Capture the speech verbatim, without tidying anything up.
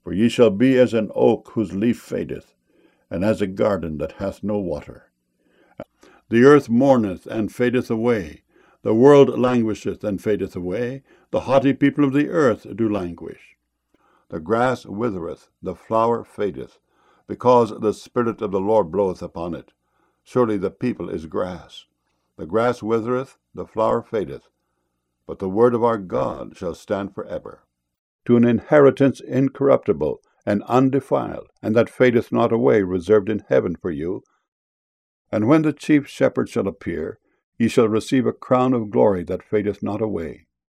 For ye shall be as an oak whose leaf fadeth, and as a garden that hath no water. The earth mourneth and fadeth away, the world languisheth and fadeth away, the haughty people of the earth do languish. The grass withereth, the flower fadeth, because the Spirit of the Lord bloweth upon it. Surely the people is grass. The grass withereth, the flower fadeth, but the word of our God shall stand for ever. To an inheritance incorruptible and undefiled, and that fadeth not away, reserved in heaven for you. And when the chief shepherd shall appear, ye shall receive a crown of glory that fadeth not away.